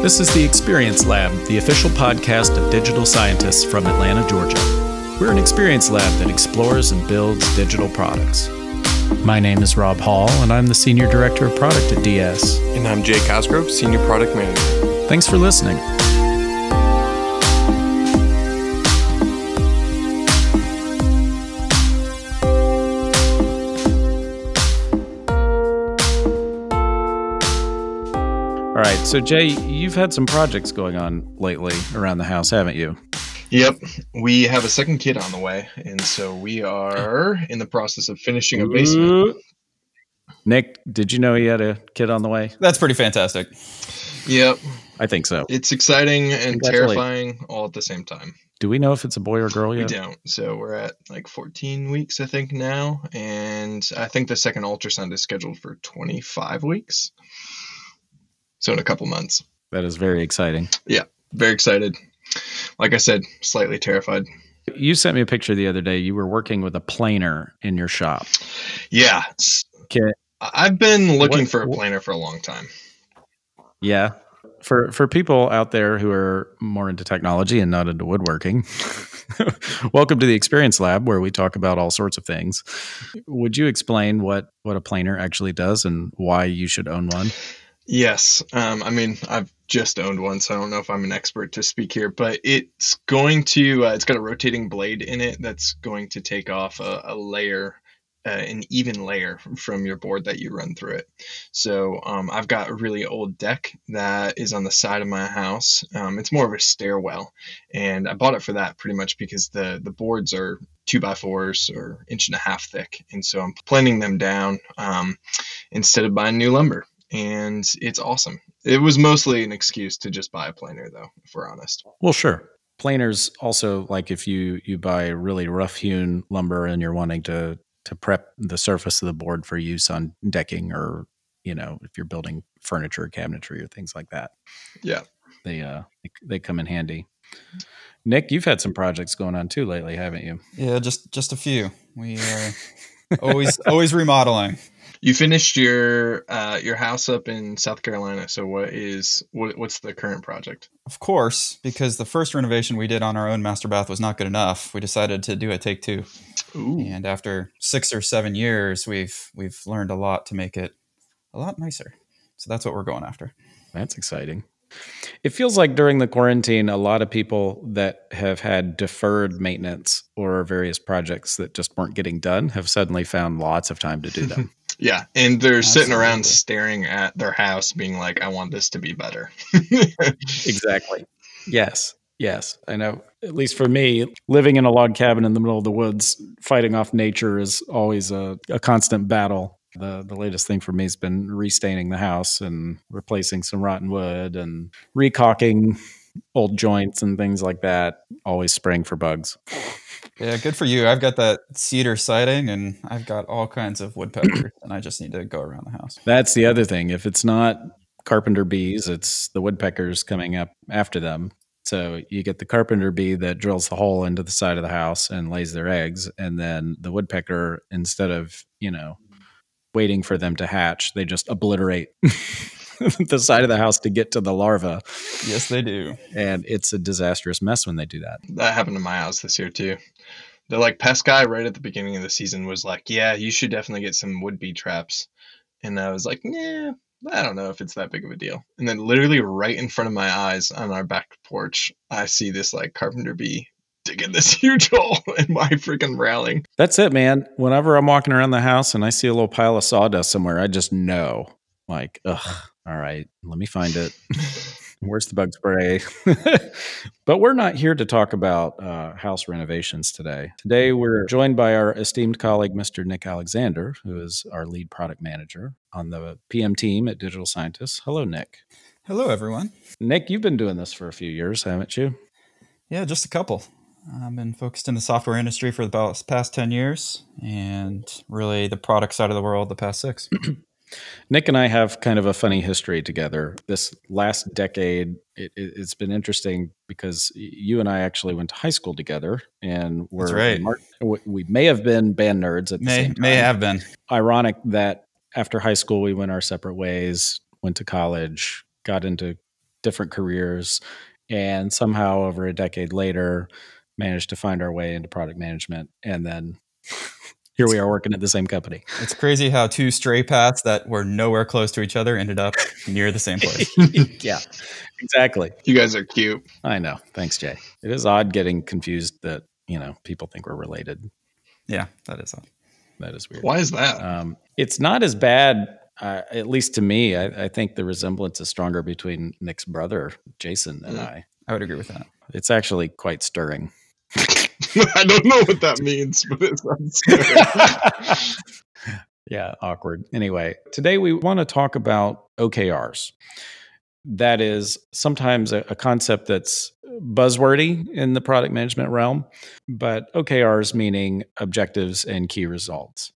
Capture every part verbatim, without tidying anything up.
This is the Experience Lab, the official podcast of digital scientists from Atlanta, Georgia. We're an experience lab that explores and builds digital products. My name is Rob Hall, and I'm the Senior Director of Product at D S. And I'm Jay Cosgrove, Senior Product Manager. Thanks for listening. All right, so Jay, you've had some projects going on lately around the house, haven't you? Yep, we have a second kid on the way, and so we are in the process of finishing a basement. Nick, did you know he had a kid on the way? That's pretty fantastic. Yep. I think so. It's exciting and terrifying all at the same time. Do we know if it's a boy or girl yet? We don't. So we're at like fourteen weeks, I think, now, and I think the second ultrasound is scheduled for twenty-five weeks. So in a couple months. That is very exciting. Yeah, very excited. Like I said, slightly terrified. You sent me a picture the other day. You were working with a planer in your shop. Yeah. Okay. I've been looking what, for a planer for a long time. Yeah. For for people out there who are more into technology and not into woodworking, welcome to the Experience Lab, where we talk about all sorts of things. Would you explain what, what a planer actually does and why you should own one? Yes. Um, I mean, I've just owned one, so I don't know if I'm an expert to speak here, but it's going to, uh, it's got a rotating blade in it that's going to take off a, a layer, uh, an even layer from your board that you run through it. So um, I've got a really old deck that is on the side of my house. Um, it's more of a stairwell, and I bought it for that pretty much because the, the boards are two by fours or inch and a half thick. And so I'm planing them down um, instead of buying new lumber. And it's awesome. It was mostly an excuse to just buy a planer, though, if we're honest. Well, sure. Planers also, like if you, you buy really rough-hewn lumber and you're wanting to, to prep the surface of the board for use on decking or, you know, if you're building furniture, cabinetry, or things like that. Yeah. They, uh, they come in handy. Nick, you've had some projects going on too lately, haven't you? Yeah, just just a few. We are always always remodeling. You finished your uh, your house up in South Carolina. So what is what, what's the current project? Of course, because the first renovation we did on our own master bath was not good enough. We decided to do a take two. Ooh. And after six or seven years, we've we've learned a lot to make it a lot nicer. So that's what we're going after. That's exciting. It feels like during the quarantine, a lot of people that have had deferred maintenance or various projects that just weren't getting done have suddenly found lots of time to do them. Yeah, and they're Absolutely. Sitting around staring at their house being like, I want this to be better. Exactly. Yes. Yes. I know, at least for me, living in a log cabin in the middle of the woods, fighting off nature is always a, a constant battle. The the latest thing for me has been restaining the house and replacing some rotten wood and recaulking old joints and things like that, always spraying for bugs. Yeah, good for you. I've got that cedar siding and I've got all kinds of woodpeckers and I just need to go around the house. That's the other thing. If it's not carpenter bees, it's the woodpeckers coming up after them. So you get the carpenter bee that drills the hole into the side of the house and lays their eggs. And then the woodpecker, instead of, you know, waiting for them to hatch, they just obliterate the side of the house to get to the larva. Yes, they do. And it's a disastrous mess when they do that. That happened to my house this year too. The like pest guy right at the beginning of the season was like, yeah, you should definitely get some wood bee traps. And I was like, nah, I don't know if it's that big of a deal. And then literally right in front of my eyes on our back porch, I see this like carpenter bee digging this huge hole in my freaking railing. That's it, man. Whenever I'm walking around the house and I see a little pile of sawdust somewhere, I just know, like, ugh, all right, let me find it. Where's the bug spray? But we're not here to talk about uh, house renovations today. Today, we're joined by our esteemed colleague, Mister Nick Alexander, who is our lead product manager on the P M team at Digital Scientists. Hello, Nick. Hello, everyone. Nick, you've been doing this for a few years, haven't you? Yeah, just a couple. I've been focused in the software industry for the past ten years and really the product side of the world the past six. Nick and I have kind of a funny history together. This last decade, it, it, it's been interesting because you and I actually went to high school together, and we're That's right. we may have been band nerds at the may, same time. May have been. Ironic that after high school, we went our separate ways, went to college, got into different careers, and somehow over a decade later managed to find our way into product management. And then here we are working at the same company. It's crazy how two stray paths that were nowhere close to each other ended up near the same place. Yeah, exactly. You guys are cute. I know. Thanks, Jay. It is odd getting confused that, you know, people think we're related. Yeah, that is odd. That is weird. Why is that? Um, it's not as bad, uh, at least to me. I, I think the resemblance is stronger between Nick's brother, Jason, and Mm. I. I would agree with that. It's actually quite stirring. I don't know what that means, but it sounds scary. Yeah, awkward. Anyway, today we want to talk about O K Rs. That is sometimes a, a concept that's buzzwordy in the product management realm, but O K Rs meaning objectives and key results.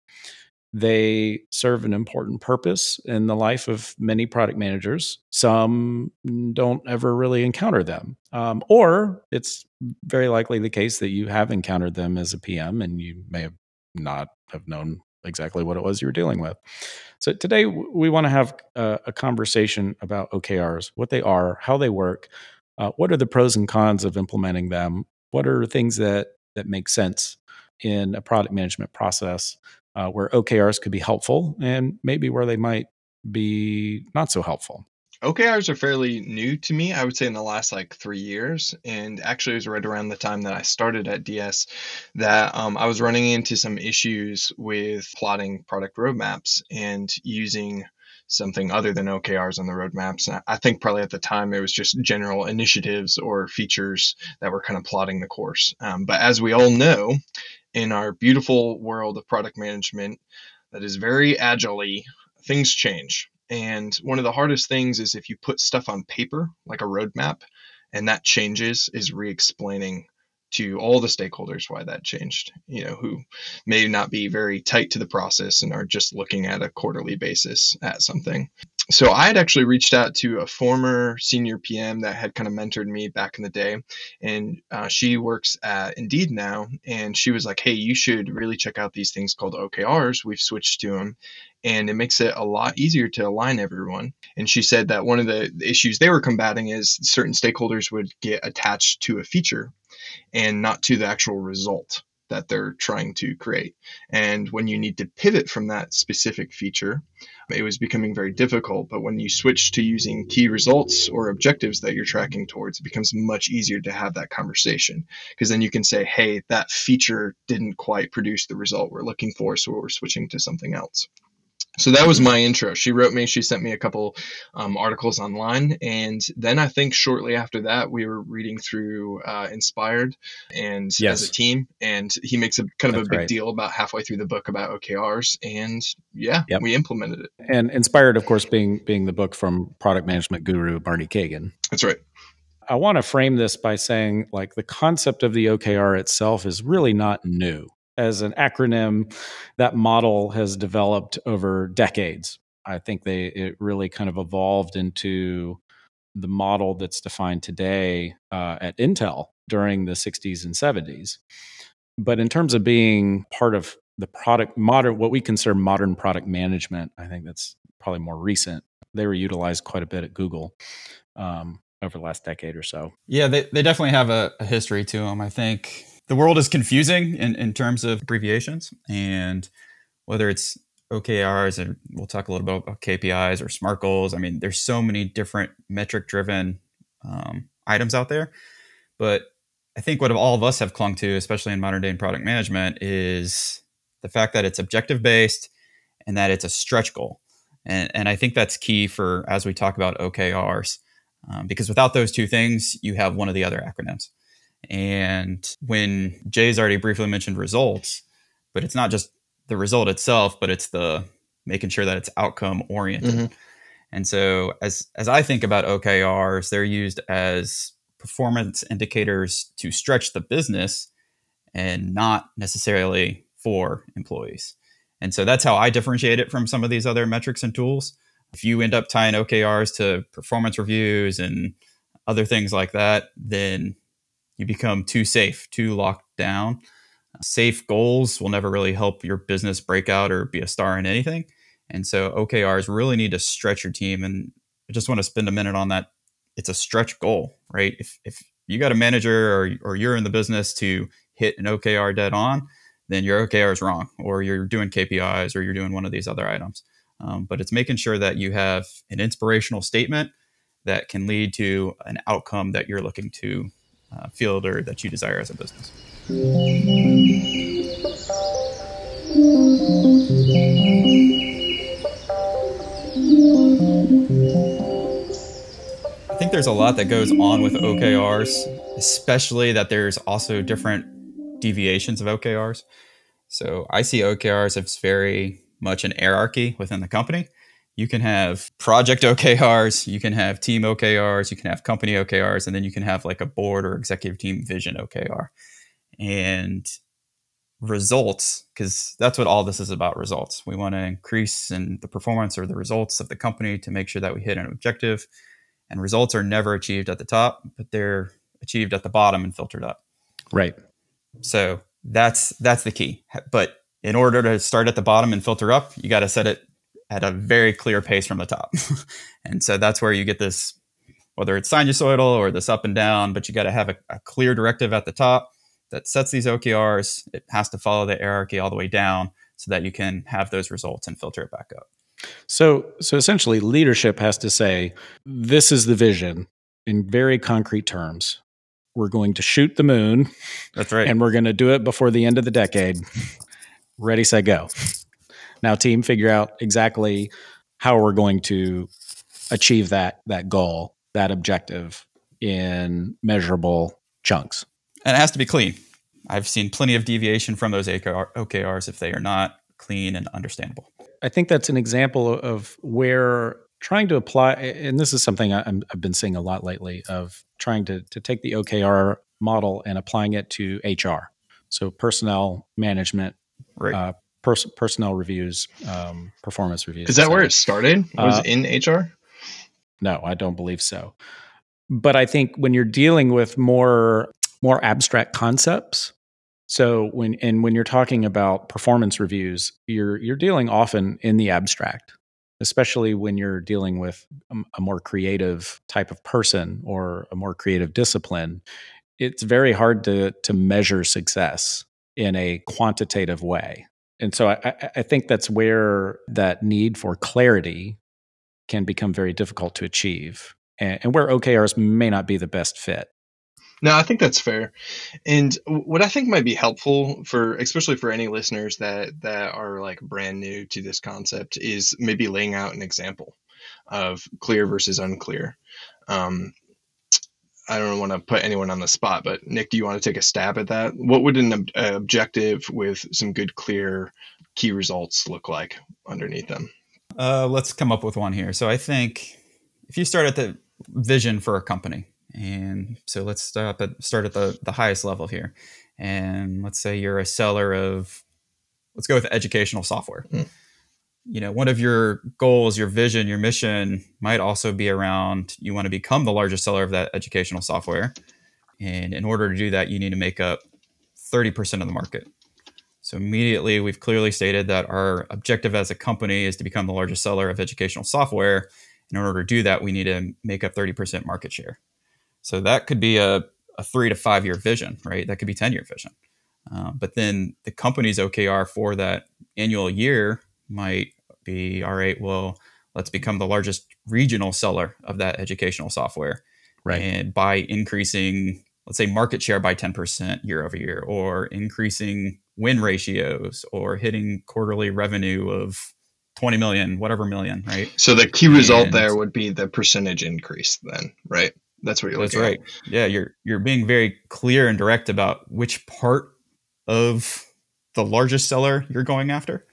They serve an important purpose in the life of many product managers. Some don't ever really encounter them. Um, or it's very likely the case that you have encountered them as a P M and you may have not have known exactly what it was you were dealing with. So today we want to have a, a conversation about O K Rs, what they are, how they work, uh, what are the pros and cons of implementing them, what are things that that make sense in a product management process, uh, where O K Rs could be helpful and maybe where they might be not so helpful. O K Rs are fairly new to me, I would say in the last like three years. And actually, it was right around the time that I started at D S that um, I was running into some issues with plotting product roadmaps and using something other than O K Rs on the roadmaps. And I think probably at the time it was just general initiatives or features that were kind of plotting the course. Um, but as we all know, in our beautiful world of product management that is very agile-y, things change. And one of the hardest things is if you put stuff on paper, like a roadmap, and that changes, is re-explaining to all the stakeholders why that changed, you know, who may not be very tight to the process and are just looking at a quarterly basis at something. So I had actually reached out to a former senior P M that had kind of mentored me back in the day. And uh, she works at Indeed now. And she was like, hey, you should really check out these things called O K Rs. We've switched to them. And it makes it a lot easier to align everyone. And she said that one of the issues they were combating is certain stakeholders would get attached to a feature and not to the actual result that they're trying to create. And when you need to pivot from that specific feature, it was becoming very difficult. But when you switch to using key results or objectives that you're tracking towards, it becomes much easier to have that conversation, because then you can say, hey, that feature didn't quite produce the result we're looking for, so we're switching to something else. So that was my intro. She wrote me, she sent me a couple um, articles online. And then I think shortly after that, we were reading through uh, Inspired and Yes. as a team. And he makes a kind of That's a big right. deal about halfway through the book about O K Rs. And yeah, Yep. we implemented it. And Inspired, of course, being being the book from product management guru Barney Kagan. That's right. I want to frame this by saying, like, the concept of the O K R itself is really not new. As an acronym, that model has developed over decades. I think they it really kind of evolved into the model that's defined today uh, at Intel during the sixties and seventies. But in terms of being part of the product modern, what we consider modern product management, I think that's probably more recent. They were utilized quite a bit at Google um, over the last decade or so. Yeah, they, they definitely have a, a history to them. I think the world is confusing in, in terms of abbreviations, and whether it's O K Rs, and we'll talk a little bit about K P Is or SMART goals. I mean, there's so many different metric-driven um, items out there. But I think what all of us have clung to, especially in modern day in product management, is the fact that it's objective-based and that it's a stretch goal. And, and I think that's key for as we talk about O K Rs, um, because without those two things, you have one of the other acronyms. And when Jay's already briefly mentioned results, but it's not just the result itself, but it's the making sure that it's outcome oriented. Mhm. And so as as I think about O K Rs, they're used as performance indicators to stretch the business and not necessarily for employees. And so that's how I differentiate it from some of these other metrics and tools. If you end up tying O K Rs to performance reviews and other things like that, then you become too safe, too locked down. Safe goals will never really help your business break out or be a star in anything. And so O K Rs really need to stretch your team. And I just want to spend a minute on that it's a stretch goal, right? If if you got a manager or or you're in the business to hit an O K R dead on, then your O K R is wrong, or you're doing K P Is, or you're doing one of these other items. Um, but it's making sure that you have an inspirational statement that can lead to an outcome that you're looking to uh, field or that you desire as a business. I think there's a lot that goes on with O K Rs, especially that there's also different deviations of O K Rs. So I see O K Rs as very much an hierarchy within the company. You can have project O K Rs, you can have team O K Rs, you can have company O K Rs, and then you can have like a board or executive team vision O K R. And results, because that's what all this is about, results. We want to increase in the performance or the results of the company to make sure that we hit an objective. And results are never achieved at the top, but they're achieved at the bottom and filtered up. Right. So that's that's the key. But in order to start at the bottom and filter up, you got to set it at a very clear pace from the top. And so that's where you get this, whether it's sinusoidal or this up and down, but you got to have a, a clear directive at the top that sets these O K Rs. It has to follow the hierarchy all the way down so that you can have those results and filter it back up. So, so essentially, leadership has to say, this is the vision in very concrete terms. We're going to shoot the moon. That's right. And we're going to do it before the end of the decade. Ready, set, go. Now, team, figure out exactly how we're going to achieve that that goal, that objective in measurable chunks. And it has to be clean. I've seen plenty of deviation from those O K Rs if they are not clean and understandable. I think that's an example of where trying to apply, and this is something I'm, I've been seeing a lot lately, of trying to, to take the O K R model and applying it to H R. So personnel management, right. uh, pers- personnel reviews, um, performance reviews. Is that where it started? Was Uh, it in H R? No, I don't believe so. But I think when you're dealing with more more abstract concepts, so when and when you're talking about performance reviews, you're you're dealing often in the abstract, especially when you're dealing with a, a more creative type of person or a more creative discipline. It's very hard to to measure success in a quantitative way. And so I, I think that's where that need for clarity can become very difficult to achieve, and, and where O K Rs may not be the best fit. No, I think that's fair. And what I think might be helpful for, especially for any listeners that, that are like brand new to this concept, is maybe laying out an example of clear versus unclear. Um, I don't want to put anyone on the spot, but Nick, do you want to take a stab at that? What would an ob- uh, objective with some good, clear key results look like underneath them? Uh, let's come up with one here. So I think if you start at the vision for a company, and so let's start at, start at the, the highest level here. And let's say you're a seller of, let's go with educational software. Mm. You know, one of your goals, your vision, your mission might also be around, you want to become the largest seller of that educational software. And in order to do that, you need to make up thirty percent of the market. So immediately we've clearly stated that our objective as a company is to become the largest seller of educational software. In order to do that, we need to make up thirty percent market share. So that could be a, a three to five year vision, right? That could be ten year vision. Uh, but then the company's O K R for that annual year might be, all right, well, let's become the largest regional seller of that educational software. Right. And by increasing, let's say, market share by ten percent year over year, or increasing win ratios, or hitting quarterly revenue of twenty million, whatever million, right? So the key result and, there would be the percentage increase then, right? That's what you're looking That's right. at. Yeah, you're you're being very clear and direct about which part of the largest seller you're going after.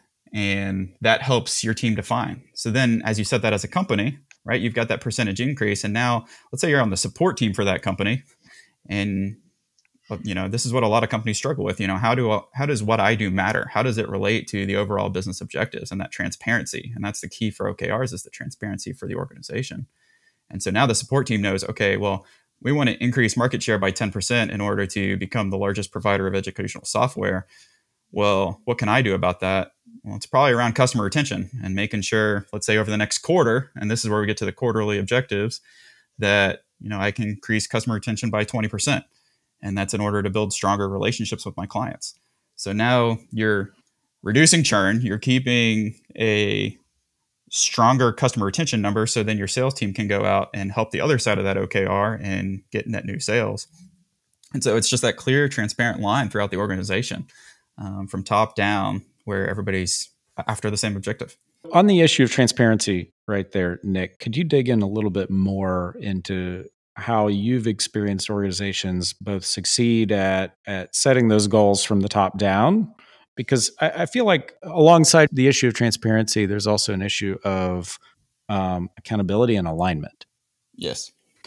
And that helps your team define. So then as you set that as a company, right, you've got that percentage increase. And now let's say you're on the support team for that company. And you know, this is what a lot of companies struggle with. You know, how do how does what I do matter? How does it relate to the overall business objectives and that transparency? And that's the key for O K Rs, is the transparency for the organization. And so now the support team knows, okay, well, we want to increase market share by ten percent in order to become the largest provider of educational software. Well, what can I do about that? Well, it's probably around customer retention and making sure, let's say over the next quarter, and this is where we get to the quarterly objectives, that, you know, I can increase customer retention by twenty percent. And that's in order to build stronger relationships with my clients. So now you're reducing churn, you're keeping a stronger customer retention number. So then your sales team can go out and help the other side of that O K R and get net new sales. And so it's just that clear, transparent line throughout the organization, um, from top down, where everybody's after the same objective. On the issue of transparency right there, Nick, could you dig in a little bit more into how you've experienced organizations both succeed at at setting those goals from the top down? Because I, I feel like alongside the issue of transparency, there's also an issue of um, accountability and alignment. Yes.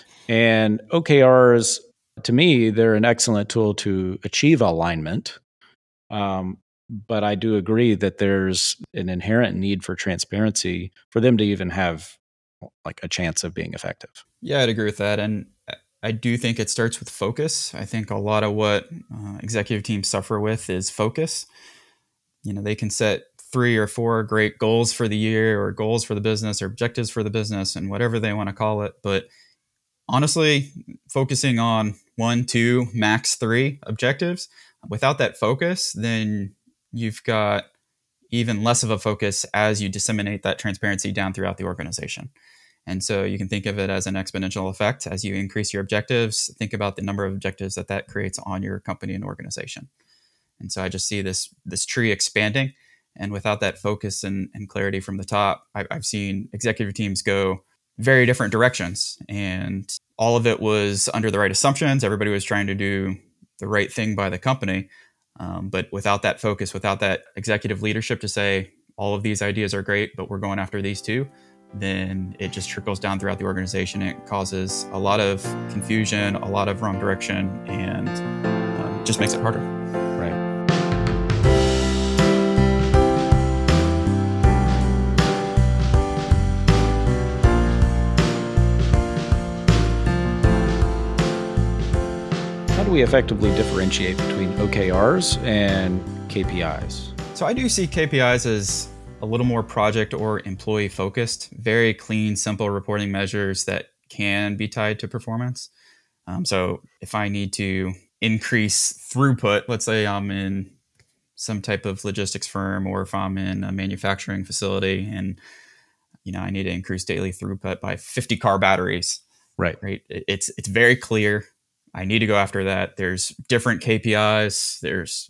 And O K Rs, to me, they're an excellent tool to achieve alignment. Um, but I do agree that there's an inherent need for transparency for them to even have like a chance of being effective. Yeah, I'd agree with that. And I do think it starts with focus. I think a lot of what uh, executive teams suffer with is focus. You know, they can set three or four great goals for the year, or goals for the business, or objectives for the business, and whatever they want to call it. But honestly, focusing on one, two, max three objectives, without that focus, then you've got even less of a focus as you disseminate that transparency down throughout the organization. And so you can think of it as an exponential effect. As you increase your objectives, think about the number of objectives that that creates on your company and organization. And so I just see this this tree expanding. And without that focus and, and clarity from the top, I, I've seen executive teams go very different directions. And all of it was under the right assumptions. Everybody was trying to do the right thing by the company. Um, but without that focus, without that executive leadership to say, all of these ideas are great, but we're going after these two, then it just trickles down throughout the organization. It causes a lot of confusion, a lot of wrong direction, and um, just makes it harder. Right. How do we effectively differentiate between O K Rs and K P Is? So I do see K P Is as a little more project or employee focused, very clean, simple reporting measures that can be tied to performance. Um, so if I need to increase throughput, let's say I'm in some type of logistics firm, or if I'm in a manufacturing facility and, you know, I need to increase daily throughput by fifty car batteries. Right. Right. It's, it's very clear. I need to go after that. There's different K P Is. There's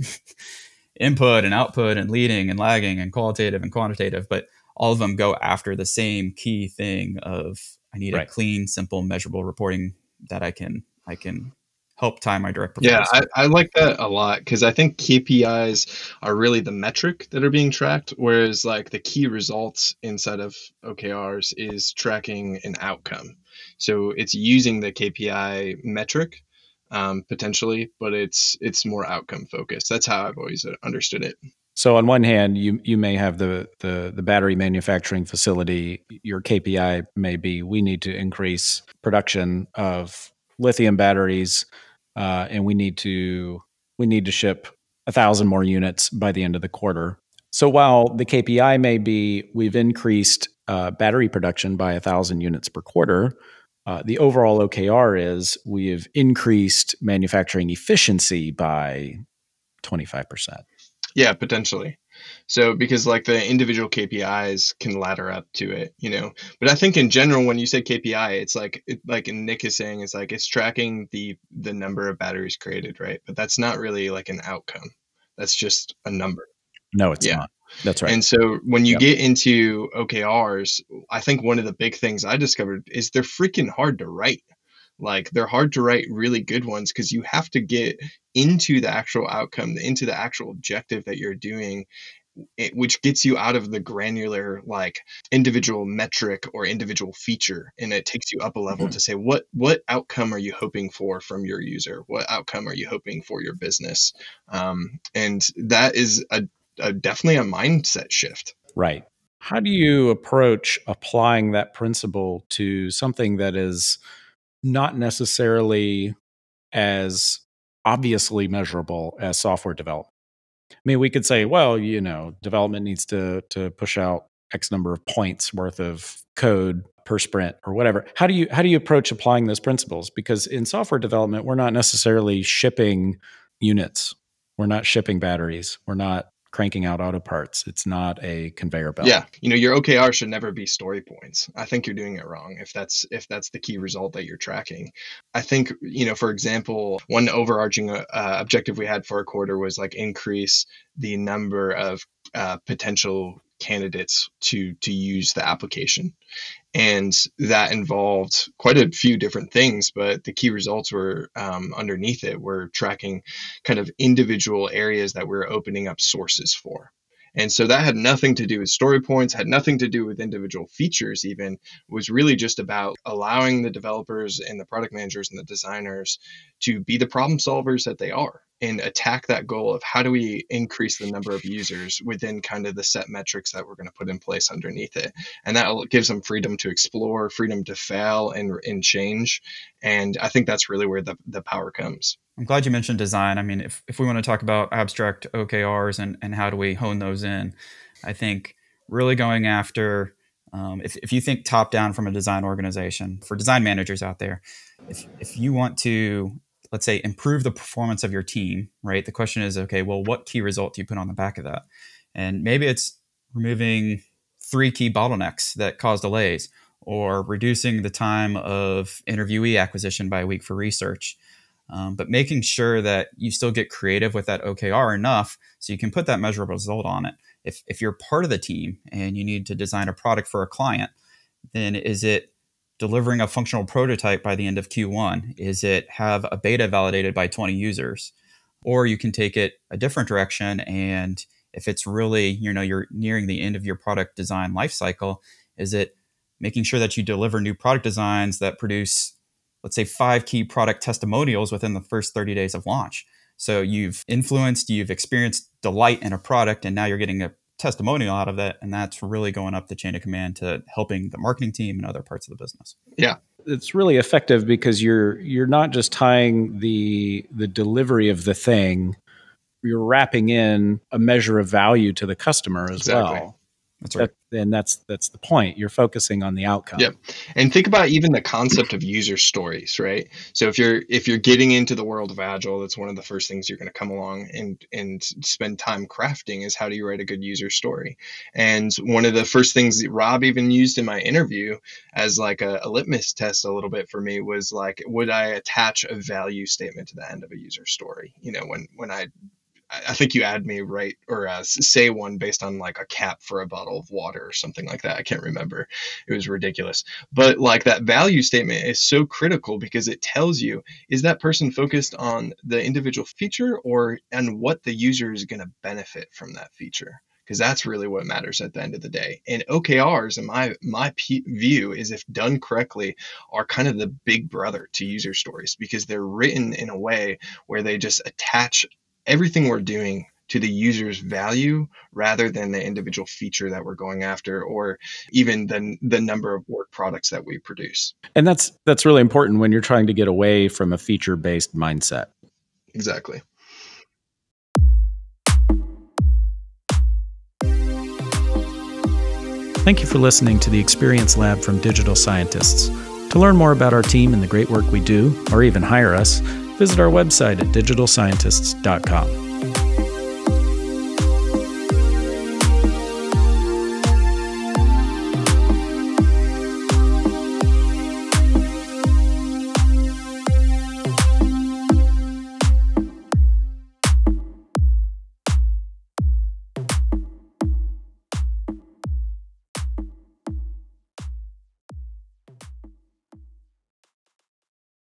input and output and leading and lagging and qualitative and quantitative, but all of them go after the same key thing of I need right. a clean, simple, measurable reporting that I can I can help tie my direct performance. Yeah, I, I like that a lot, because I think K P Is are really the metric that are being tracked, whereas like the key results inside of O K Rs is tracking an outcome. So it's using the K P I metric um, potentially, but it's it's more outcome focused. That's how I've always understood it. So on one hand, you you may have the the the battery manufacturing facility. Your K P I may be we need to increase production of lithium batteries, uh, and we need to we need to ship a thousand more units by the end of the quarter. So while the K P I may be we've increased uh, battery production by a thousand units per quarter, uh, the overall O K R is we have increased manufacturing efficiency by twenty-five percent. Yeah, potentially. So because like the individual K P Is can ladder up to it, you know, but I think in general, when you say K P I, it's like, it, like Nick is saying, it's like, it's tracking the, the number of batteries created, right? But that's not really like an outcome. That's just a number. No, it's Yeah. not. That's right. And so when you Yep. get into O K Rs, I think one of the big things I discovered is they're freaking hard to write. Like they're hard to write really good ones, because you have to get into the actual outcome, into the actual objective that you're doing, it, which gets you out of the granular, like individual metric or individual feature. And it takes you up a level Mhm. to say, what, what outcome are you hoping for from your user? What outcome are you hoping for your business? Um, and that is a, a definitely a mindset shift. Right. How do you approach applying that principle to something that is not necessarily as obviously measurable as software development? I mean, we could say, well, you know, development needs to to push out X number of points worth of code per sprint or whatever. How do you how do you approach applying those principles? Because in software development, we're not necessarily shipping units. We're not shipping batteries. We're not cranking out auto parts. It's not a conveyor belt. Yeah. You know, your O K R should never be story points. I think you're doing it wrong if that's if that's the key result that you're tracking. I think, you know, for example, one overarching uh, objective we had for a quarter was like increase the number of uh, potential candidates to to use the application. And that involved quite a few different things, but the key results were um, underneath it. We're tracking kind of individual areas that we're opening up sources for. And so that had nothing to do with story points, had nothing to do with individual features even. It was really just about allowing the developers and the product managers and the designers to be the problem solvers that they are and attack that goal of how do we increase the number of users within kind of the set metrics that we're going to put in place underneath it. And that gives them freedom to explore, freedom to fail and, and change. And I think that's really where the, the power comes. I'm glad you mentioned design. I mean, if, if we want to talk about abstract O K Rs and, and how do we hone those in, I think really going after, um, if, if you think top down from a design organization, for design managers out there, if, if you want to, let's say, improve the performance of your team, right? The question is, okay, well, what key result do you put on the back of that? And maybe it's removing three key bottlenecks that cause delays or reducing the time of interviewee acquisition by a week for research. Um, but making sure that you still get creative with that O K R enough so you can put that measurable result on it. If if you're part of the team and you need to design a product for a client, then is it delivering a functional prototype by the end of Q one? Is it have a beta validated by twenty users? Or you can take it a different direction, and if it's really, you know, you're nearing the end of your product design lifecycle, is it making sure that you deliver new product designs that produce, let's say, five key product testimonials within the first thirty days of launch? So you've influenced, you've experienced delight in a product, and now you're getting a testimonial out of that. And that's really going up the chain of command to helping the marketing team and other parts of the business. Yeah. It's really effective because you're you're not just tying the the delivery of the thing, you're wrapping in a measure of value to the customer as Exactly. well. That's right. That, and that's that's the point. You're focusing on the outcome. Yep. And think about even the concept of user stories, right? So if you're if you're getting into the world of Agile, that's one of the first things you're going to come along and and spend time crafting is how do you write a good user story? And one of the first things that Rob even used in my interview as like a, a litmus test a little bit for me was like, would I attach a value statement to the end of a user story? You know, when when I I think you add me right or uh, say one based on like a cap for a bottle of water or something like that. I can't remember. It was ridiculous. But like that value statement is so critical because it tells you, is that person focused on the individual feature or on what the user is going to benefit from that feature? Because that's really what matters at the end of the day. And O K Rs, in my my p- view, is if done correctly, are kind of the big brother to user stories because they're written in a way where they just attach everything we're doing to the user's value rather than the individual feature that we're going after or even the, the number of work products that we produce. And that's that's really important when you're trying to get away from a feature-based mindset. Exactly. Thank you for listening to the Experience Lab from Digital Scientists. To learn more about our team and the great work we do, or even hire us, visit our website at digital scientists dot com.